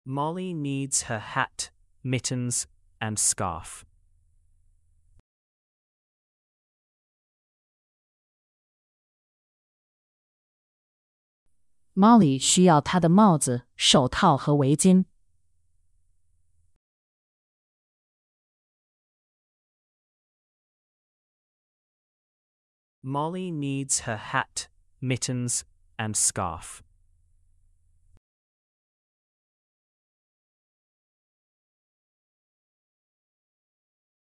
Molly needs her hat, mittens, and scarf. Molly 需要她的帽子、手套和围巾。 Molly needs her hat, mittens, and scarf.